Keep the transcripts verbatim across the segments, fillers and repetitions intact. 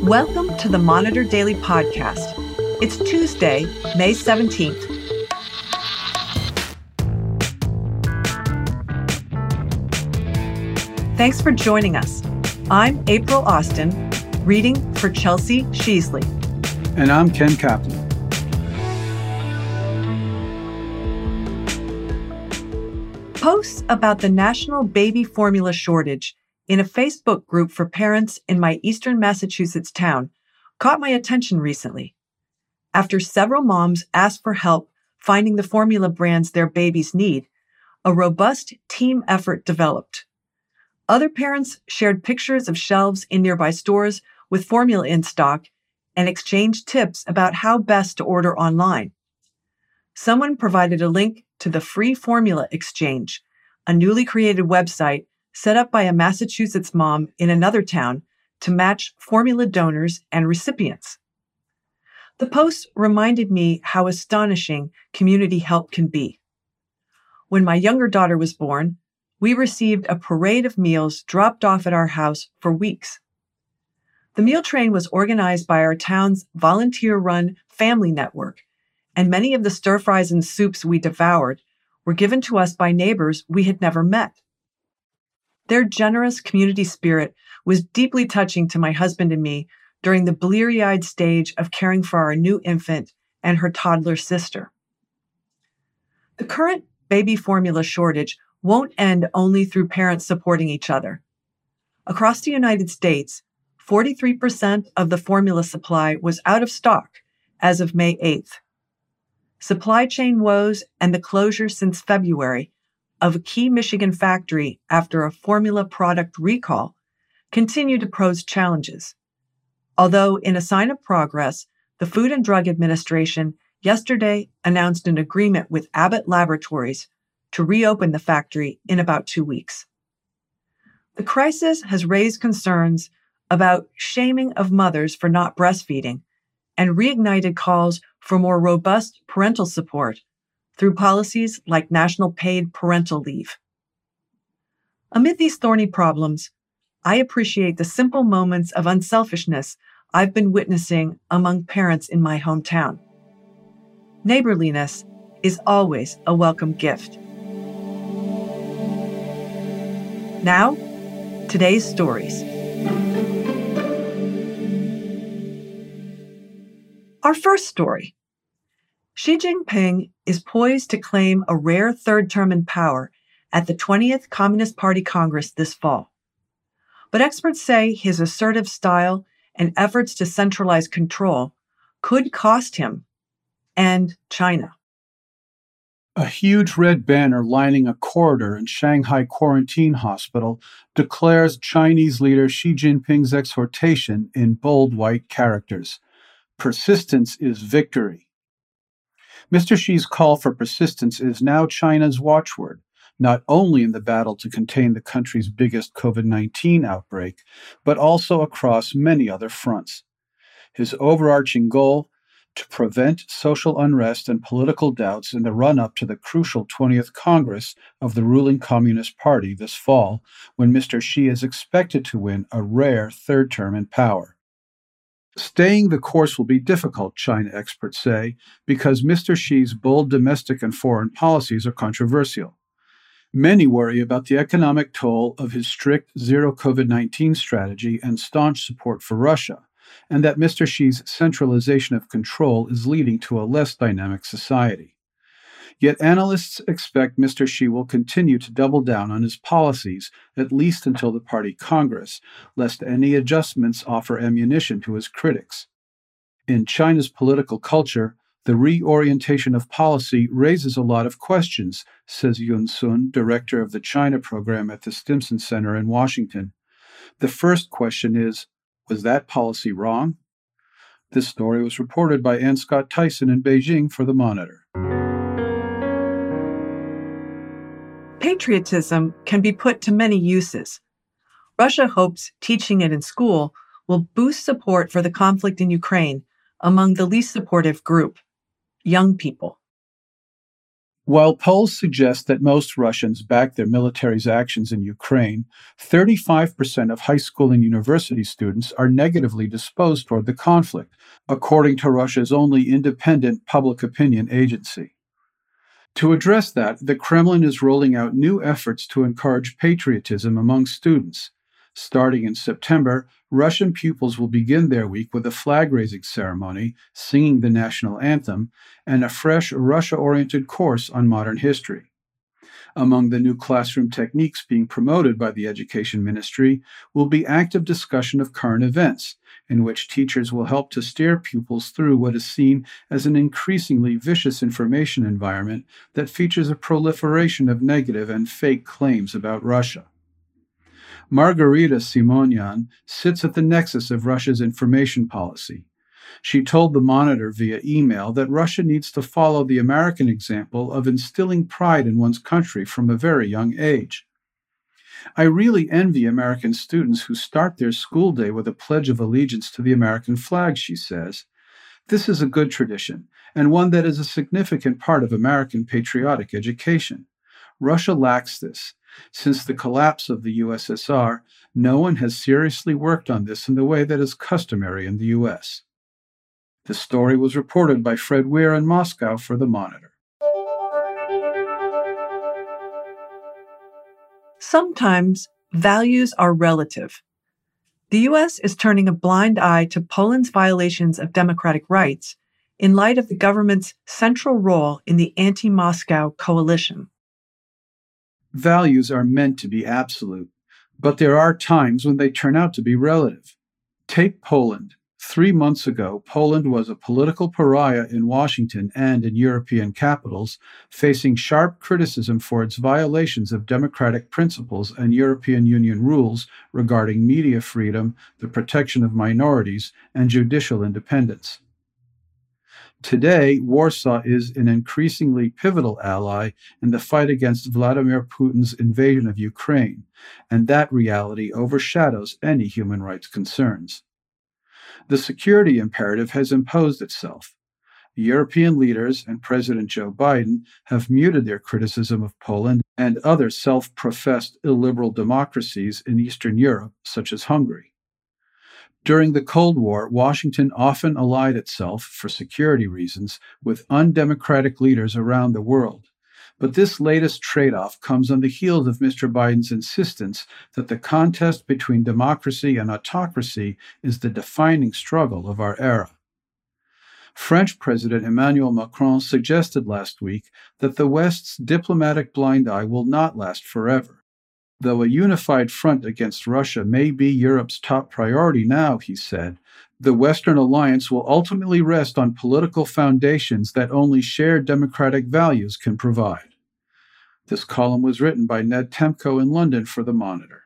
Welcome to the Monitor Daily Podcast. It's Tuesday, May seventeenth. Thanks for joining us. I'm April Austin, reading for Chelsea Sheasley. And I'm Ken Kaplan. Posts about the national baby formula shortage in a Facebook group for parents in my eastern Massachusetts town caught my attention recently. After several moms asked for help finding the formula brands their babies need, a robust team effort developed. Other parents shared pictures of shelves in nearby stores with formula in stock and exchanged tips about how best to order online. Someone provided a link to the Free Formula Exchange, a newly created website set up by a Massachusetts mom in another town to match formula donors and recipients. The post reminded me how astonishing community help can be. When my younger daughter was born, we received a parade of meals dropped off at our house for weeks. The meal train was organized by our town's volunteer-run family network, and many of the stir-fries and soups we devoured were given to us by neighbors we had never met. Their generous community spirit was deeply touching to my husband and me during the bleary-eyed stage of caring for our new infant and her toddler sister. The current baby formula shortage won't end only through parents supporting each other. Across the United States, forty-three percent of the formula supply was out of stock as of May eighth. Supply chain woes and the closure since February of a key Michigan factory after a formula product recall continue to pose challenges. Although in a sign of progress, the Food and Drug Administration yesterday announced an agreement with Abbott Laboratories to reopen the factory in about two weeks. The crisis has raised concerns about shaming of mothers for not breastfeeding and reignited calls for more robust parental support through policies like national paid parental leave. Amid these thorny problems, I appreciate the simple moments of unselfishness I've been witnessing among parents in my hometown. Neighborliness is always a welcome gift. Now, today's stories. Our first story. Xi Jinping is poised to claim a rare third term in power at the twentieth Communist Party Congress this fall. But experts say his assertive style and efforts to centralize control could cost him and China. A huge red banner lining a corridor in Shanghai Quarantine Hospital declares Chinese leader Xi Jinping's exhortation in bold white characters. Persistence is victory. Mister Xi's call for persistence is now China's watchword, not only in the battle to contain the country's biggest COVID nineteen outbreak, but also across many other fronts. His overarching goal, to prevent social unrest and political doubts in the run-up to the crucial twentieth Congress of the ruling Communist Party this fall, when Mister Xi is expected to win a rare third term in power. Staying the course will be difficult, China experts say, because Mister Xi's bold domestic and foreign policies are controversial. Many worry about the economic toll of his strict zero COVID nineteen strategy and staunch support for Russia, and that Mister Xi's centralization of control is leading to a less dynamic society. Yet analysts expect Mister Xi will continue to double down on his policies, at least until the party Congress, lest any adjustments offer ammunition to his critics. In China's political culture, the reorientation of policy raises a lot of questions, says Yun Sun, director of the China program at the Stimson Center in Washington. The first question is, was that policy wrong? This story was reported by Ann Scott Tyson in Beijing for The Monitor. Patriotism can be put to many uses. Russia hopes teaching it in school will boost support for the conflict in Ukraine among the least supportive group, young people. While polls suggest that most Russians back their military's actions in Ukraine, thirty-five percent of high school and university students are negatively disposed toward the conflict, according to Russia's only independent public opinion agency. To address that, the Kremlin is rolling out new efforts to encourage patriotism among students. Starting in September, Russian pupils will begin their week with a flag-raising ceremony, singing the national anthem, and a fresh Russia-oriented course on modern history. Among the new classroom techniques being promoted by the Education Ministry will be active discussion of current events, in which teachers will help to steer pupils through what is seen as an increasingly vicious information environment that features a proliferation of negative and fake claims about Russia. Margarita Simonyan sits at the nexus of Russia's information policy. She told the Monitor via email that Russia needs to follow the American example of instilling pride in one's country from a very young age. I really envy American students who start their school day with a pledge of allegiance to the American flag, she says. This is a good tradition, and one that is a significant part of American patriotic education. Russia lacks this. Since the collapse of the U S S R, no one has seriously worked on this in the way that is customary in the U S. The story was reported by Fred Weir in Moscow for The Monitor. Sometimes values are relative. The U S is turning a blind eye to Poland's violations of democratic rights in light of the government's central role in the anti-Moscow coalition. Values are meant to be absolute, but there are times when they turn out to be relative. Take Poland. Three months ago, Poland was a political pariah in Washington and in European capitals, facing sharp criticism for its violations of democratic principles and European Union rules regarding media freedom, the protection of minorities, and judicial independence. Today, Warsaw is an increasingly pivotal ally in the fight against Vladimir Putin's invasion of Ukraine, and that reality overshadows any human rights concerns. The security imperative has imposed itself. European leaders and President Joe Biden have muted their criticism of Poland and other self-professed illiberal democracies in Eastern Europe, such as Hungary. During the Cold War, Washington often allied itself, for security reasons, with undemocratic leaders around the world. But this latest trade-off comes on the heels of Mister Biden's insistence that the contest between democracy and autocracy is the defining struggle of our era. French President Emmanuel Macron suggested last week that the West's diplomatic blind eye will not last forever. Though a unified front against Russia may be Europe's top priority now, he said, the Western alliance will ultimately rest on political foundations that only shared democratic values can provide. This column was written by Ned Temko in London for The Monitor.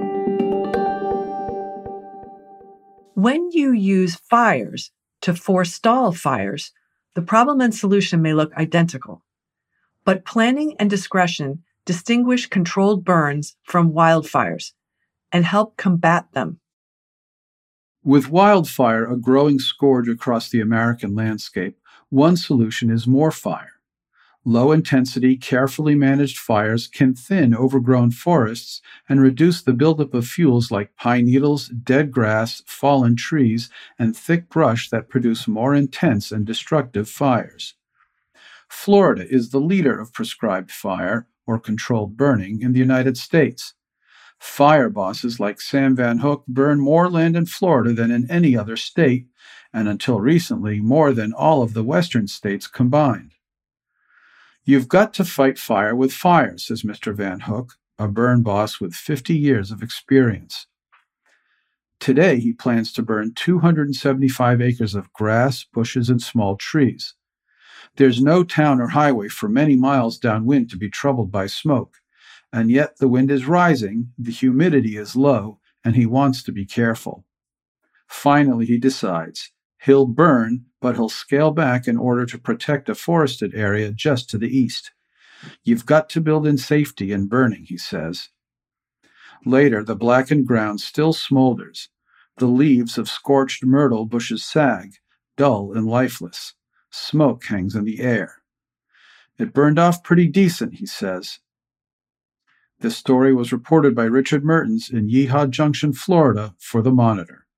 When you use fires to forestall fires, the problem and solution may look identical. But planning and discretion distinguish controlled burns from wildfires and help combat them. With wildfire a growing scourge across the American landscape, one solution is more fire. Low-intensity, carefully managed fires can thin overgrown forests and reduce the buildup of fuels like pine needles, dead grass, fallen trees, and thick brush that produce more intense and destructive fires. Florida is the leader of prescribed fire, or controlled burning, in the United States. Fire bosses like Sam Van Hook burn more land in Florida than in any other state, and until recently, more than all of the western states combined. You've got to fight fire with fire, says Mister Van Hook, a burn boss with fifty years of experience. Today, he plans to burn two hundred seventy-five acres of grass, bushes, and small trees. There's no town or highway for many miles downwind to be troubled by smoke, and yet the wind is rising, the humidity is low, and he wants to be careful. Finally, he decides. He'll burn, but he'll scale back in order to protect a forested area just to the east. You've got to build in safety in burning, he says. Later, the blackened ground still smolders. The leaves of scorched myrtle bushes sag, dull and lifeless. Smoke hangs in the air. It burned off pretty decent, he says. This story was reported by Richard Mertens in Yeehaw Junction, Florida, for The Monitor.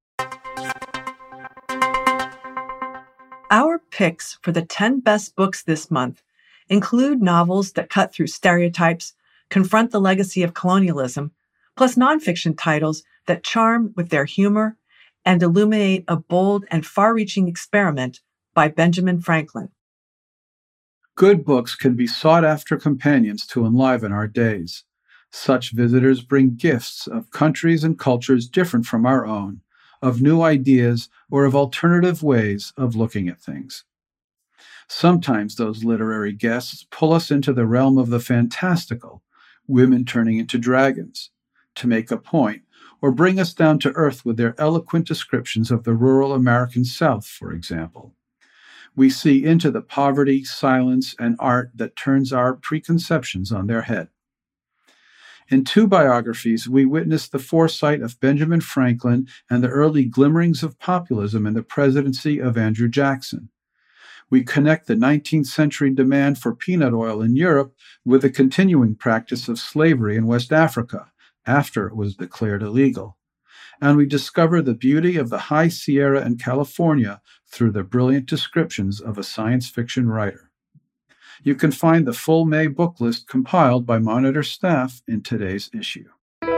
Our picks for the ten best books this month include novels that cut through stereotypes, confront the legacy of colonialism, plus nonfiction titles that charm with their humor and illuminate a bold and far-reaching experiment by Benjamin Franklin. Good books can be sought-after companions to enliven our days. Such visitors bring gifts of countries and cultures different from our own, of new ideas, or of alternative ways of looking at things. Sometimes those literary guests pull us into the realm of the fantastical, women turning into dragons, to make a point, or bring us down to earth with their eloquent descriptions of the rural American South, for example. We see into the poverty, silence, and art that turns our preconceptions on their head. In two biographies, we witness the foresight of Benjamin Franklin and the early glimmerings of populism in the presidency of Andrew Jackson. We connect the nineteenth century demand for peanut oil in Europe with the continuing practice of slavery in West Africa after it was declared illegal. And we discover the beauty of the High Sierra in California through the brilliant descriptions of a science fiction writer. You can find the full May book list compiled by Monitor staff in today's issue.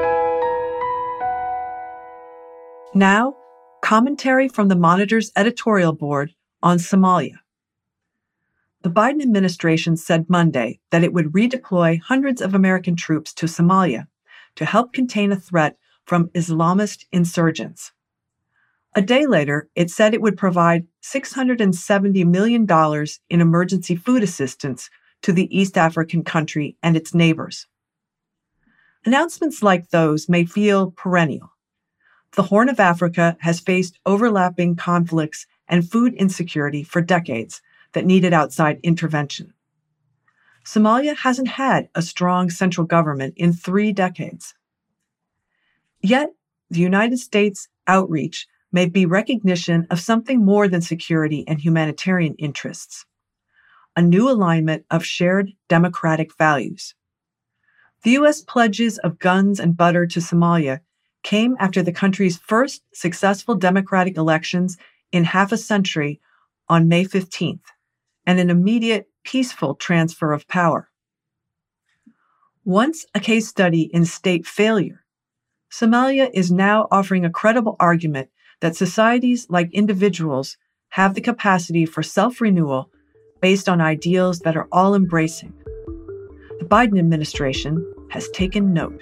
Now, commentary from the Monitor's editorial board on Somalia. The Biden administration said Monday that it would redeploy hundreds of American troops to Somalia to help contain a threat from Islamist insurgents. A day later, it said it would provide six hundred seventy million dollars in emergency food assistance to the East African country and its neighbors. Announcements like those may feel perennial. The Horn of Africa has faced overlapping conflicts and food insecurity for decades that needed outside intervention. Somalia hasn't had a strong central government in three decades. Yet, the United States outreach may be recognition of something more than security and humanitarian interests, a new alignment of shared democratic values. The U S pledges of guns and butter to Somalia came after the country's first successful democratic elections in half a century on May fifteenth, and an immediate, peaceful transfer of power. Once a case study in state failure, Somalia is now offering a credible argument that societies like individuals have the capacity for self-renewal based on ideals that are all-embracing. The Biden administration has taken note.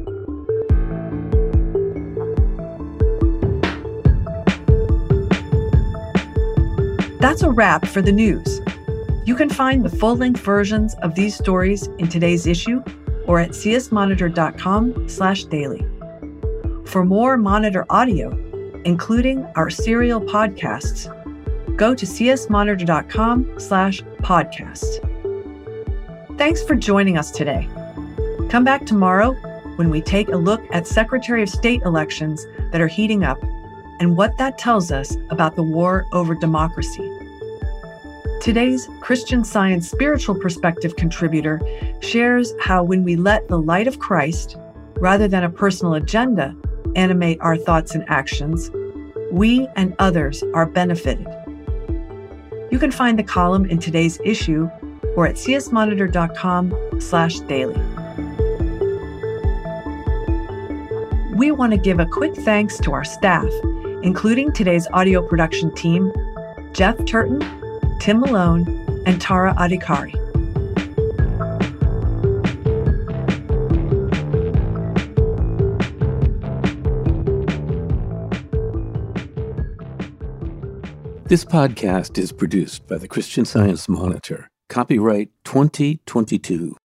That's a wrap for the news. You can find the full-length versions of these stories in today's issue or at c s monitor dot com slash daily. For more Monitor audio, including our serial podcasts, go to c s monitor dot com slash podcasts. Thanks for joining us today. Come back tomorrow when we take a look at Secretary of State elections that are heating up and what that tells us about the war over democracy. Today's Christian Science Spiritual Perspective contributor shares how when we let the light of Christ, rather than a personal agenda, animate our thoughts and actions, we and others are benefited. You can find the column in today's issue or at c s monitor dot com slash daily. We want to give a quick thanks to our staff, including today's audio production team, Jeff Turton, Tim Malone, and Tara Adhikari. This podcast is produced by the Christian Science Monitor. Copyright twenty twenty-two.